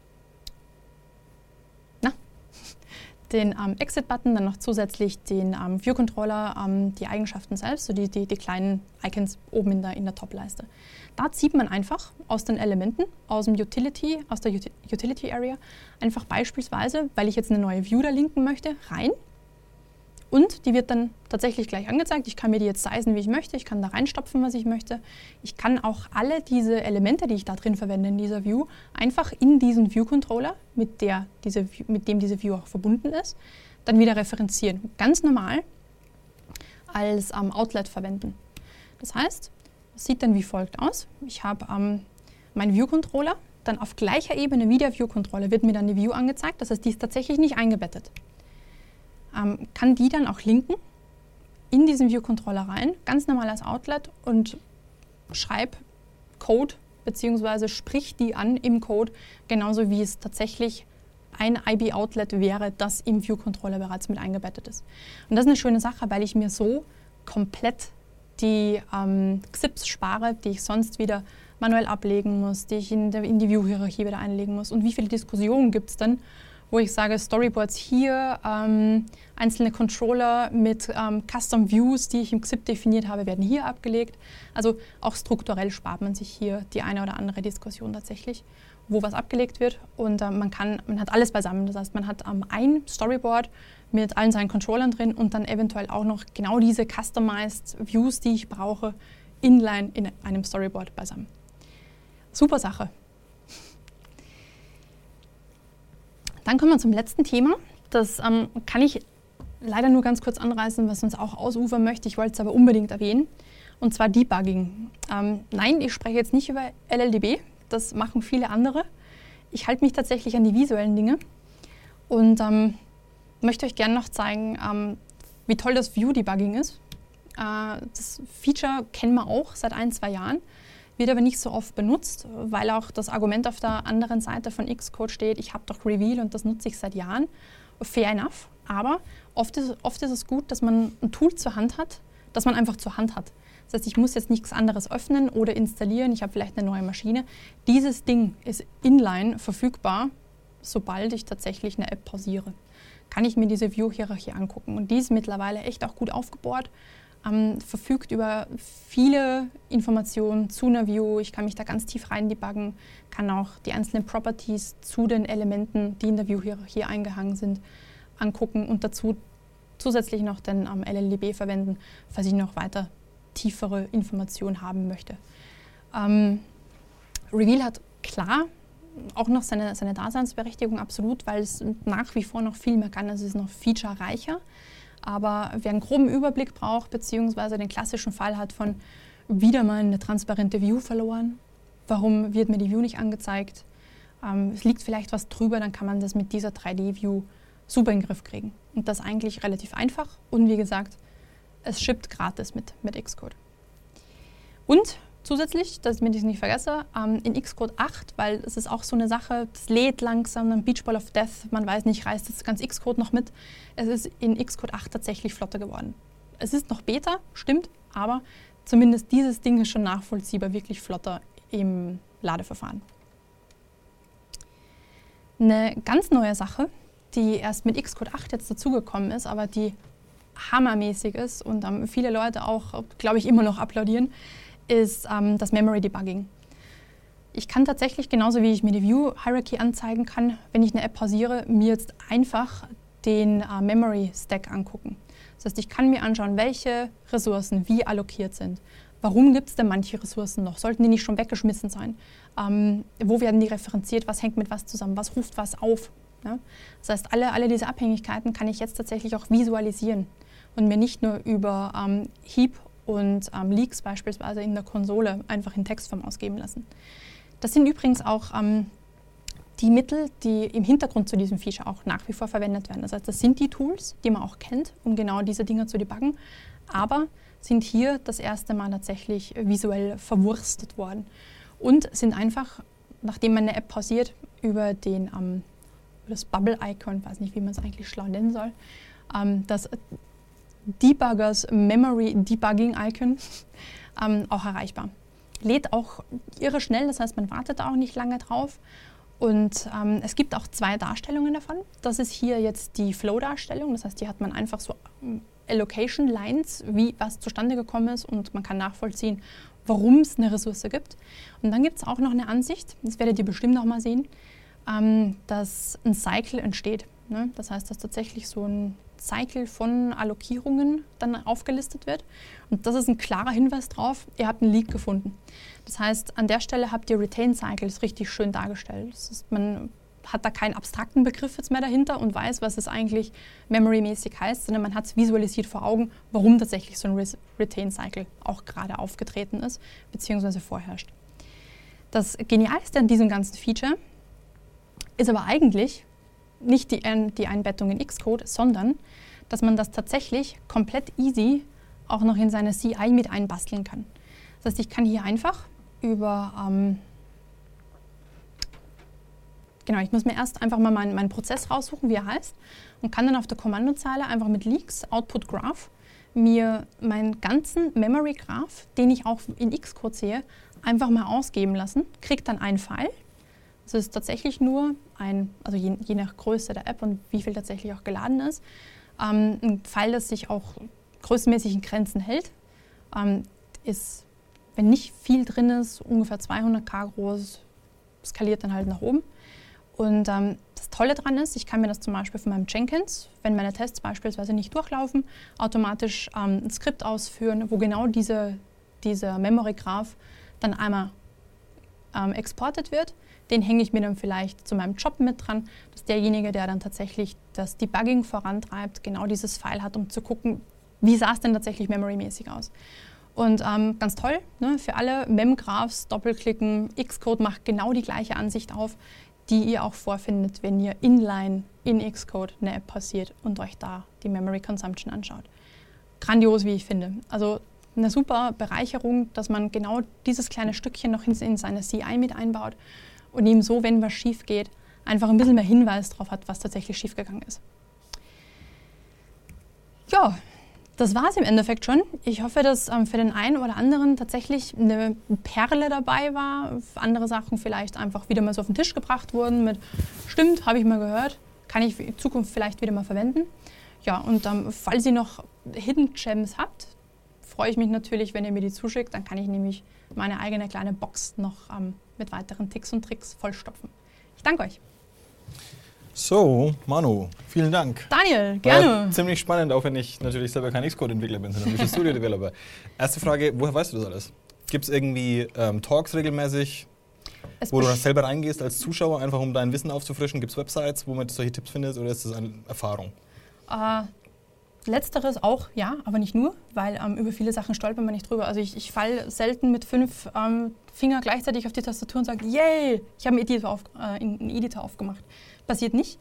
den ähm, Exit-Button, dann noch zusätzlich den ähm, View-Controller, ähm, die Eigenschaften selbst, so die, die, die kleinen Icons oben in der, in der Top-Leiste. Da zieht man einfach aus den Elementen, aus dem Utility, aus der Uti- Utility-Area, einfach beispielsweise, weil ich jetzt eine neue View da linken möchte, rein. Und die wird dann tatsächlich gleich angezeigt. Ich kann mir die jetzt sizen, wie ich möchte. Ich kann da reinstopfen, was ich möchte. Ich kann auch alle diese Elemente, die ich da drin verwende in dieser View, einfach in diesen View-Controller, mit, der diese, mit dem diese View auch verbunden ist, dann wieder referenzieren. Ganz normal als ähm, Outlet verwenden. Das heißt, es sieht dann wie folgt aus. Ich habe ähm, meinen View-Controller, dann auf gleicher Ebene wie der View-Controller wird mir dann die View angezeigt. Das heißt, die ist tatsächlich nicht eingebettet. Ähm, kann die dann auch linken in diesen View-Controller rein, ganz normal als Outlet und schreib Code bzw. sprich die an im Code, genauso wie es tatsächlich ein I B-Outlet wäre, das im View-Controller bereits mit eingebettet ist. Und das ist eine schöne Sache, weil ich mir so komplett die ähm, X I Ps spare, die ich sonst wieder manuell ablegen muss, die ich in, der, in die View-Hierarchie wieder einlegen muss. Und wie viele Diskussionen gibt es dann, wo ich sage, Storyboards hier, ähm, einzelne Controller mit ähm, Custom Views, die ich im X I P definiert habe, werden hier abgelegt. Also auch strukturell spart man sich hier die eine oder andere Diskussion tatsächlich, wo was abgelegt wird. Und ähm, man kann, man hat alles beisammen. Das heißt, man hat ähm, ein Storyboard mit allen seinen Controllern drin und dann eventuell auch noch genau diese Customized Views, die ich brauche, inline in einem Storyboard beisammen. Super Sache. Dann kommen wir zum letzten Thema. Das ähm, kann ich leider nur ganz kurz anreißen, was uns auch ausufern möchte. Ich wollte es aber unbedingt erwähnen. Und zwar Debugging. Ähm, nein, ich spreche jetzt nicht über L L D B. Das machen viele andere. Ich halte mich tatsächlich an die visuellen Dinge. Und ähm, möchte euch gerne noch zeigen, ähm, wie toll das View-Debugging ist. Äh, das Feature kennen wir auch seit ein, zwei Jahren. Wird aber nicht so oft benutzt, weil auch das Argument auf der anderen Seite von Xcode steht, ich habe doch Reveal und das nutze ich seit Jahren. Fair enough, aber oft ist, oft ist es gut, dass man ein Tool zur Hand hat, das man einfach zur Hand hat. Das heißt, ich muss jetzt nichts anderes öffnen oder installieren, ich habe vielleicht eine neue Maschine. Dieses Ding ist inline verfügbar, sobald ich tatsächlich eine App pausiere. Kann ich mir diese View-Hierarchie angucken und die ist mittlerweile echt auch gut aufgebohrt. Ähm, verfügt über viele Informationen zu einer View. Ich kann mich da ganz tief rein debuggen, kann auch die einzelnen Properties zu den Elementen, die in der View-Hierarchie eingehangen sind, angucken und dazu zusätzlich noch den ähm, L L D B verwenden, falls ich noch weiter tiefere Informationen haben möchte. Ähm, Reveal hat klar auch noch seine, seine Daseinsberechtigung, absolut, weil es nach wie vor noch viel mehr kann. Es ist noch featurereicher. Aber wer einen groben Überblick braucht, beziehungsweise den klassischen Fall hat von wieder mal eine transparente View verloren, warum wird mir die View nicht angezeigt, ähm, es liegt vielleicht was drüber, dann kann man das mit dieser drei D View super in den Griff kriegen. Und das eigentlich relativ einfach und wie gesagt, es shippt gratis mit, mit Xcode. Und zusätzlich, dass ich es nicht vergesse, ähm, in Xcode acht, weil es ist auch so eine Sache, das lädt langsam, ein Beach Ball of Death, man weiß nicht, reißt das ganz Xcode noch mit. Es ist in Xcode acht tatsächlich flotter geworden. Es ist noch Beta, stimmt, aber zumindest dieses Ding ist schon nachvollziehbar, wirklich flotter im Ladeverfahren. Eine ganz neue Sache, die erst mit Xcode acht jetzt dazugekommen ist, aber die hammermäßig ist und ähm, viele Leute auch, glaube ich, immer noch applaudieren, ist ähm, das Memory Debugging. Ich kann tatsächlich, genauso wie ich mir die View Hierarchy anzeigen kann, wenn ich eine App pausiere, mir jetzt einfach den äh, Memory Stack angucken. Das heißt, ich kann mir anschauen, welche Ressourcen wie allokiert sind. Warum gibt es denn manche Ressourcen noch? Sollten die nicht schon weggeschmissen sein? Ähm, wo werden die referenziert? Was hängt mit was zusammen? Was ruft was auf? Ja? Das heißt, alle, alle diese Abhängigkeiten kann ich jetzt tatsächlich auch visualisieren und mir nicht nur über ähm, Heap und ähm, Leaks beispielsweise in der Konsole einfach in Textform ausgeben lassen. Das sind übrigens auch ähm, die Mittel, die im Hintergrund zu diesem Feature auch nach wie vor verwendet werden. Das heißt, das sind die Tools, die man auch kennt, um genau diese Dinge zu debuggen, aber sind hier das erste Mal tatsächlich visuell verwurstet worden und sind einfach, nachdem man eine App pausiert, über, den, ähm, über das Bubble-Icon, weiß nicht, wie man es eigentlich schlau nennen soll, ähm, das Debuggers Memory Debugging Icon ähm, auch erreichbar. Lädt auch irre schnell, das heißt, man wartet auch nicht lange drauf. Und ähm, es gibt auch zwei Darstellungen davon. Das ist hier jetzt die Flow-Darstellung, das heißt, hier hat man einfach so ähm, Allocation Lines, wie was zustande gekommen ist und man kann nachvollziehen, warum es eine Ressource gibt. Und dann gibt es auch noch eine Ansicht, das werdet ihr bestimmt noch mal sehen, ähm, dass ein Cycle entsteht. Ne? Das heißt, dass tatsächlich so ein Cycle von Allokierungen dann aufgelistet wird. Und das ist ein klarer Hinweis drauf, ihr habt einen Leak gefunden. Das heißt, an der Stelle habt ihr Retain Cycles richtig schön dargestellt. Das ist, man hat da keinen abstrakten Begriff jetzt mehr dahinter und weiß, was es eigentlich memory-mäßig heißt, sondern man hat es visualisiert vor Augen, warum tatsächlich so ein Retain Cycle auch gerade aufgetreten ist, beziehungsweise vorherrscht. Das Genialste an diesem ganzen Feature ist aber eigentlich nicht die, die Einbettung in Xcode, sondern dass man das tatsächlich komplett easy auch noch in seine C I mit einbasteln kann. Das heißt, ich kann hier einfach über, ähm, genau, ich muss mir erst einfach mal meinen, meinen Prozess raussuchen, wie er heißt, und kann dann auf der Kommandozeile einfach mit Leaks, Output Graph, mir meinen ganzen Memory Graph, den ich auch in Xcode sehe, einfach mal ausgeben lassen, kriege dann einen File. Das ist tatsächlich nur ein, also je, je nach Größe der App und wie viel tatsächlich auch geladen ist, ähm, ein File, das sich auch größenmäßig in Grenzen hält, ähm, ist, wenn nicht viel drin ist, ungefähr zweihundert K groß, skaliert dann halt nach oben. Und ähm, das Tolle daran ist, ich kann mir das zum Beispiel von meinem Jenkins, wenn meine Tests beispielsweise nicht durchlaufen, automatisch ähm, ein Skript ausführen, wo genau diese, dieser Memory Graph dann einmal ähm, exportet wird. Den hänge ich mir dann vielleicht zu meinem Job mit dran, dass derjenige, der dann tatsächlich das Debugging vorantreibt, genau dieses File hat, um zu gucken, wie sah es denn tatsächlich memorymäßig aus. Und ähm, ganz toll, ne, für alle Memgraphs doppelklicken, Xcode macht genau die gleiche Ansicht auf, die ihr auch vorfindet, wenn ihr inline in Xcode eine App pausiert und euch da die Memory Consumption anschaut. Grandios, wie ich finde. Also eine super Bereicherung, dass man genau dieses kleine Stückchen noch in, in seine C I mit einbaut und ihm so, wenn was schief geht, einfach ein bisschen mehr Hinweis darauf hat, was tatsächlich schiefgegangen ist. Ja, das war es im Endeffekt schon. Ich hoffe, dass ähm, für den einen oder anderen tatsächlich eine Perle dabei war. Andere Sachen vielleicht einfach wieder mal so auf den Tisch gebracht wurden mit, stimmt, habe ich mal gehört, kann ich in Zukunft vielleicht wieder mal verwenden. Ja, und ähm, falls ihr noch Hidden Gems habt, freue ich mich natürlich, wenn ihr mir die zuschickt. Dann kann ich nämlich meine eigene kleine Box noch ähm, mit weiteren Tipps und Tricks vollstopfen. Ich danke euch. So, Manu, vielen Dank. Daniel, gerne. War ziemlich spannend, auch wenn ich natürlich selber kein Xcode-Entwickler bin, sondern Visual Studio Developer. Erste Frage, woher weißt du das alles? Gibt es irgendwie ähm, Talks regelmäßig, es wo du selber reingehst als Zuschauer, einfach um dein Wissen aufzufrischen? Gibt es Websites, wo man solche Tipps findet, oder ist das eine Erfahrung? Äh, Letzteres auch, ja, aber nicht nur, weil ähm, über viele Sachen stolpert man nicht drüber. Also ich, ich falle selten mit fünf ähm, Finger gleichzeitig auf die Tastatur und sage, yay, ich habe einen Editor, auf, äh, einen Editor aufgemacht. Passiert nicht.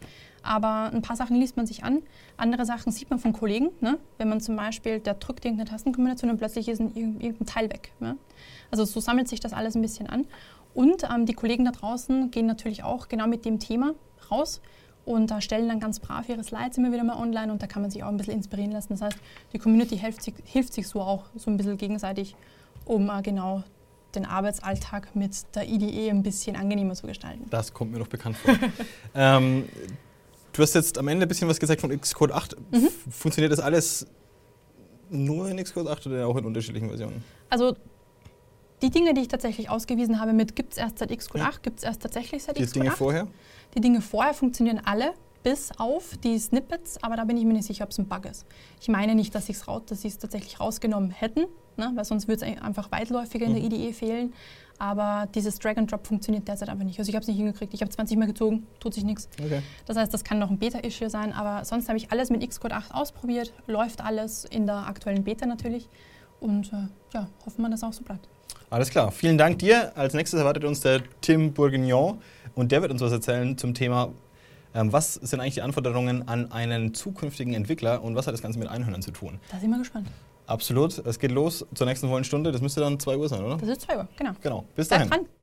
Aber ein paar Sachen liest man sich an, andere Sachen sieht man von Kollegen. Ne? Wenn man zum Beispiel, der drückt irgendeine Tastenkombination und plötzlich ist ein, irgendein Teil weg. Ne? Also so sammelt sich das alles ein bisschen an. Und ähm, die Kollegen da draußen gehen natürlich auch genau mit dem Thema raus und äh, stellen dann ganz brav ihre Slides immer wieder mal online und da kann man sich auch ein bisschen inspirieren lassen. Das heißt, die Community hilft sich, hilft sich so auch so ein bisschen gegenseitig, um äh, genau den Arbeitsalltag mit der I D E ein bisschen angenehmer zu gestalten. Das kommt mir doch bekannt vor. ähm, du hast jetzt am Ende ein bisschen was gesagt von Xcode acht. Mhm. Funktioniert das alles nur in Xcode acht oder auch in unterschiedlichen Versionen? Also die Dinge, die ich tatsächlich ausgewiesen habe mit gibt es erst seit Xcode acht, gibt es erst tatsächlich seit die Xcode acht. Die Dinge vorher? Die Dinge vorher funktionieren alle, bis auf die Snippets, aber da bin ich mir nicht sicher, ob es ein Bug ist. Ich meine nicht, dass sie es tatsächlich rausgenommen hätten, ne, weil sonst würde es einfach weitläufiger in der I D E fehlen. Aber dieses Drag and Drop funktioniert derzeit einfach nicht. Also ich habe es nicht hingekriegt. Ich habe zwanzig Mal gezogen, tut sich nichts. Okay. Das heißt, das kann noch ein Beta-Issue sein, aber sonst habe ich alles mit Xcode acht ausprobiert, läuft alles in der aktuellen Beta natürlich und äh, ja, hoffen wir, dass es auch so bleibt. Alles klar, vielen Dank dir. Als nächstes erwartet uns der Tim Bourguignon und der wird uns was erzählen zum Thema, ähm, was sind eigentlich die Anforderungen an einen zukünftigen Entwickler und was hat das Ganze mit Einhörnern zu tun? Da sind wir gespannt. Absolut, es geht los zur nächsten vollen Stunde. Das müsste dann zwei Uhr sein, oder? Das ist zwei Uhr, genau. Genau, bis dahin. Bleibt dran.